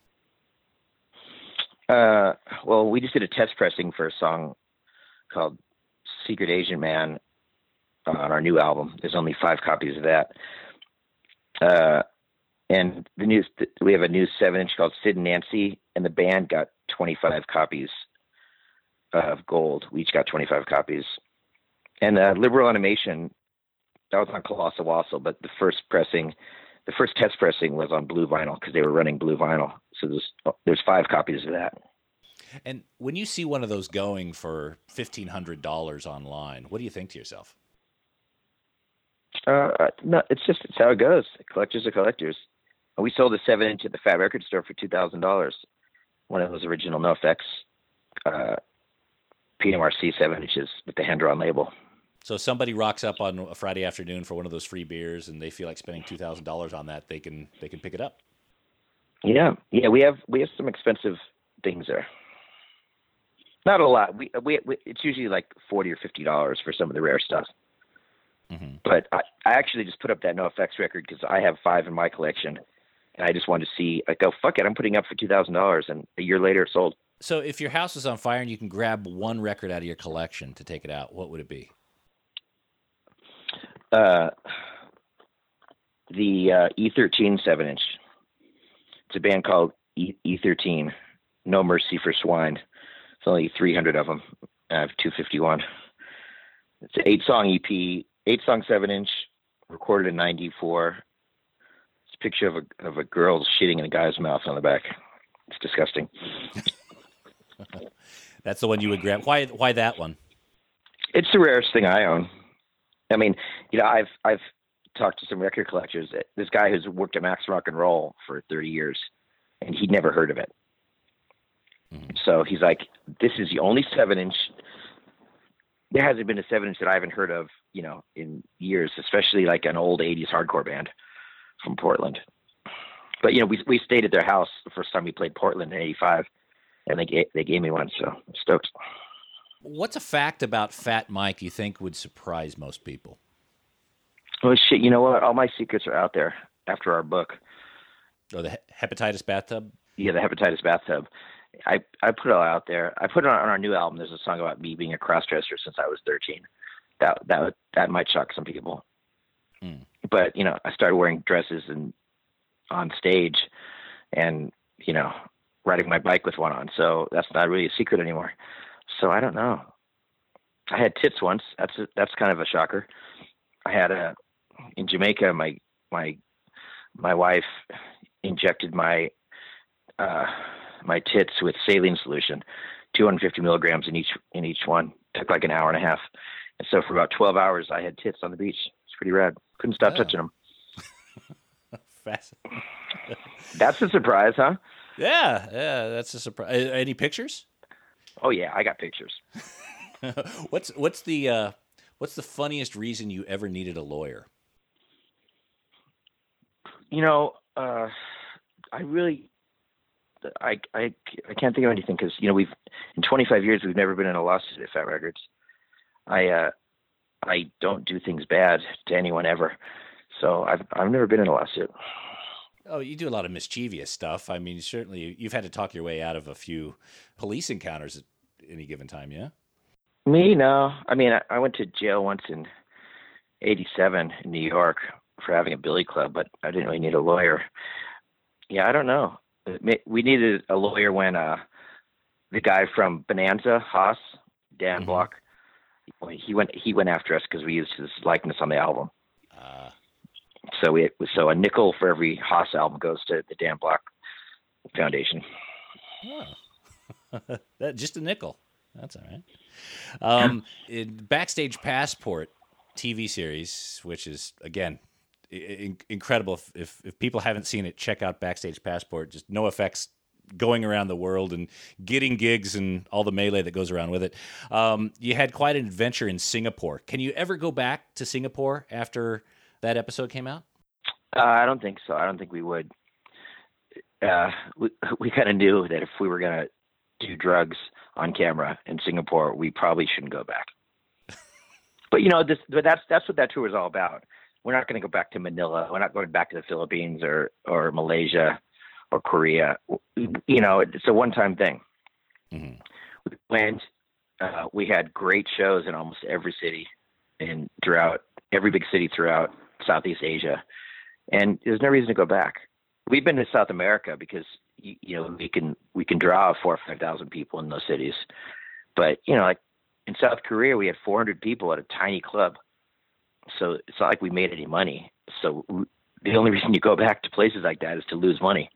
Uh, well, we just did a test pressing for a song called Secret Asian Man uh, on our new album. There's only five copies of that. Uh, and the new, we have a new seven inch called Sid and Nancy, and the band got twenty-five copies of gold. We each got twenty-five copies. And uh, Liberal Animation, that was on Colossal Wassel, but the first pressing, the first test pressing was on blue vinyl because they were running blue vinyl. So there's there's five copies of that. And when you see one of those going for fifteen hundred dollars online, what do you think to yourself? Uh, no, it's just it's how it goes. Collectors are collectors. We sold a seven inch at the Fat Record Store for two thousand dollars. One of those original NoFX uh, P M R C seven inches with the hand drawn label. So if somebody rocks up on a Friday afternoon for one of those free beers and they feel like spending two thousand dollars on that, they can they can pick it up. Yeah, yeah, we have we have some expensive things there. Not a lot. We we, we it's usually like forty or fifty dollars for some of the rare stuff. Mm-hmm. But I, I actually just put up that NoFX record because I have five in my collection, and I just wanted to see. I go, fuck it, I'm putting up for two thousand dollars, and a year later it sold. So if your house is on fire and you can grab one record out of your collection to take it out, what would it be? Uh, the uh, E thirteen seven inch. It's a band called E thirteen. No Mercy for Swine. It's only three hundred of them. I have two fifty-one. It's an eight song E P, eight song seven inch, recorded in ninety-four. It's a picture of a of a girl shitting in a guy's mouth on the back. It's disgusting. That's the one you would grab. Why? Why that one? It's the rarest thing I own. I mean, you know, I've I've talked to some record collectors. This guy who's worked at Max Rock and Roll for thirty years, and he'd never heard of it. Mm-hmm. So he's like, "This is the only seven inch. There hasn't been a seven inch that I haven't heard of, you know, in years, especially like an old eighties hardcore band from Portland." But you know, we we stayed at their house the first time we played Portland in eighty-five. And they gave, they gave me one, so I'm stoked. What's a fact about Fat Mike you think would surprise most people? Well, shit, you know what? All my secrets are out there after our book. Oh, the hepatitis bathtub? Yeah, the hepatitis bathtub. I, I put it all out there. I put it on, on our new album. There's a song about me being a cross-dresser since I was thirteen. That that that might shock some people. Mm. But, you know, I started wearing dresses and on stage and, you know, riding my bike with one on. So that's not really a secret anymore. So I don't know. I had tits once. That's a, that's kind of a shocker. I had a, in Jamaica, my, my, my wife injected my, uh, my tits with saline solution, two hundred fifty milligrams in each, in each one. It took like an hour and a half. And so for about twelve hours, I had tits on the beach. It's pretty rad. Couldn't stop yeah. touching them. Fascinating. That's a surprise, huh? Yeah, yeah, that's a surprise. Any pictures? Oh yeah, I got pictures. what's what's the uh, what's the funniest reason you ever needed a lawyer? You know, uh, I really, I, I, I can't think of anything because you know we've in twenty-five years we've never been in a lawsuit at Fat Records. I uh, I don't do things bad to anyone ever, so I've I've never been in a lawsuit. Oh, you do a lot of mischievous stuff. I mean, certainly you've had to talk your way out of a few police encounters at any given time, yeah? Me, no. I mean, I, I went to jail once in eighty-seven in New York for having a billy club, but I didn't really need a lawyer. Yeah, I don't know. We needed a lawyer when uh, the guy from Bonanza, Haas, Dan mm-hmm. Block, he went he went after us because we used his likeness on the album. Uh. So we so a nickel for every Haas album goes to the Dan Block Foundation. Oh. that, just a nickel. That's all right. Um, in Backstage Passport T V series, which is, again, in- incredible. If, if if people haven't seen it, check out Backstage Passport. Just NoFX going around the world and getting gigs and all the melee that goes around with it. Um, you had quite an adventure in Singapore. Can you ever go back to Singapore after that episode came out? Uh, I don't think so. I don't think we would. Uh, we we kind of knew that if we were going to do drugs on camera in Singapore, we probably shouldn't go back. But you know, this, but that's that's what that tour is all about. We're not going to go back to Manila. We're not going back to the Philippines or or Malaysia or Korea. You know, it's a one-time thing. Mm-hmm. We went. Uh, we had great shows in almost every city and throughout every big city throughout Southeast Asia, and there's no reason to go back. We've been to South America because you, you know we can we can draw four or five thousand people in those cities, but you know, like in South Korea, we had four hundred people at a tiny club, so it's not like we made any money. So we, the only reason you go back to places like that is to lose money.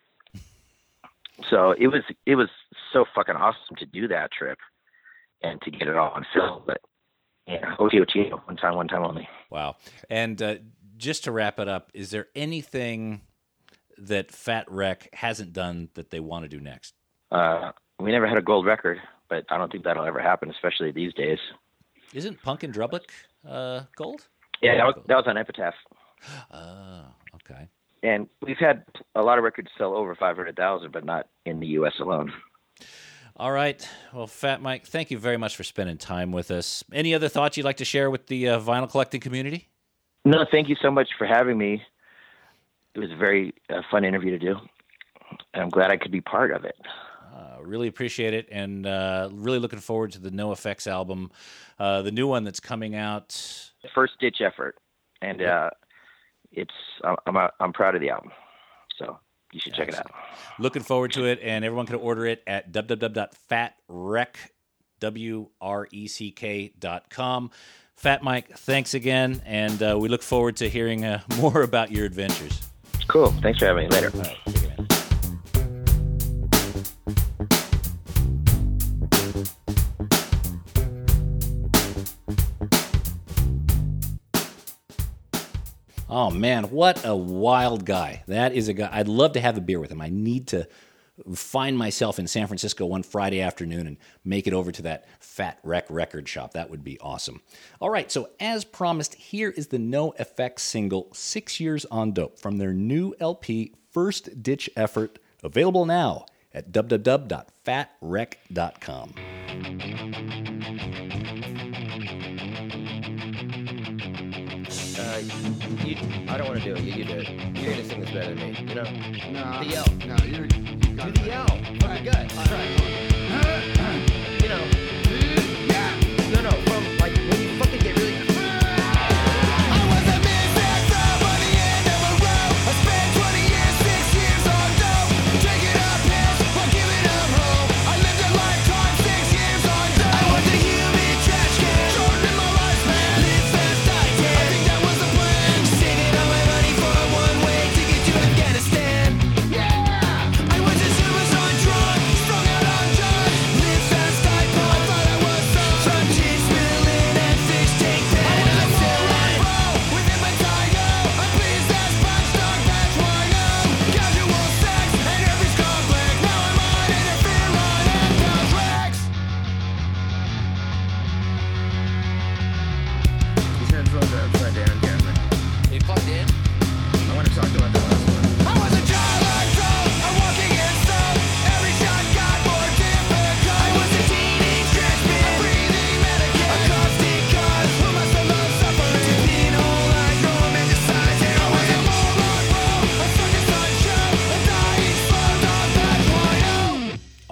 So it was it was so fucking awesome to do that trip and to get it all on film, but. Yeah, O T O T, one time, one time only. Wow. And uh, just to wrap it up, is there anything that Fat Wreck hasn't done that they want to do next? Uh, we never had a gold record, but I don't think that'll ever happen, especially these days. Isn't Punk and Drublic uh, gold? Yeah, that was, that was on Epitaph. Oh, okay. And we've had a lot of records sell over five hundred thousand, but not in the U S alone. All right. Well, Fat Mike, thank you very much for spending time with us. Any other thoughts you'd like to share with the uh, vinyl collecting community? No, thank you so much for having me. It was a very uh, fun interview to do, and I'm glad I could be part of it. Uh, really appreciate it, and uh, really looking forward to the NoFX album, uh, the new one that's coming out. First ditch effort, and uh, it's I'm I'm proud of the album. So. You should check Excellent. It out. Looking forward to it, and everyone can order it at w w w dot fat wreck dot com. Fat Mike, thanks again, and uh, we look forward to hearing uh, more about your adventures. Cool. Thanks for having me. Later. All right, take care, man. Oh, man, what a wild guy. That is a guy. I'd love to have a beer with him. I need to find myself in San Francisco one Friday afternoon and make it over to that Fat Wreck record shop. That would be awesome. All right, so as promised, here is the NoFX single, Six Years on Dope, from their new L P, First Ditch Effort, available now at w w w dot fat wreck dot com. Uh, you, I don't want to do it. You, you do it. You're going to sing this better than me. You know? No. The yell. No, you're... You do the yell. From the gut. All right. You know. Yeah. No, no. From, like, when you fucking get really... I was a midnight star by the end of a road. I spent twenty years, six years on dope. Taking up pills while giving up hope. I lived a lifetime, six years on dope. I was a human trash can. Jordan in my lifespan. Live fast, die dead. I think that was the plan. Saving all my money for a one-way ticket to Afghanistan. Yeah! I was a superstar.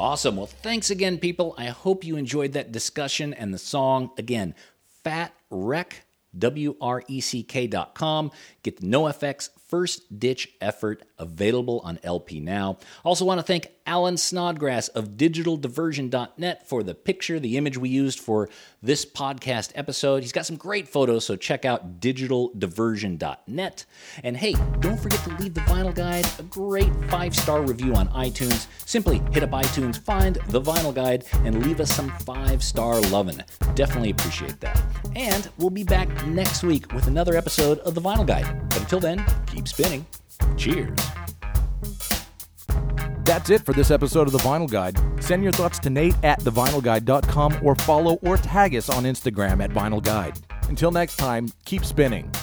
Awesome. Well, thanks again, people. I hope you enjoyed that discussion and the song. Again, Fat Wreck, W R E C K dot com. Get the NoFX First Ditch Effort available on L P now. Also want to thank Alan Snodgrass of digital diversion dot net for the picture, the image we used for this podcast episode. He's got some great photos, so check out digital diversion dot net. And hey, don't forget to leave the Vinyl Guide a great five-star review on iTunes. Simply hit up iTunes, find the Vinyl Guide, and leave us some five-star lovin'. Definitely appreciate that. And we'll be back next week with another episode of the Vinyl Guide. But until then, keep spinning. Cheers. That's it for this episode of The Vinyl Guide. Send your thoughts to Nate at the vinyl guide dot com or follow or tag us on Instagram at Vinyl Guide. Until next time, keep spinning.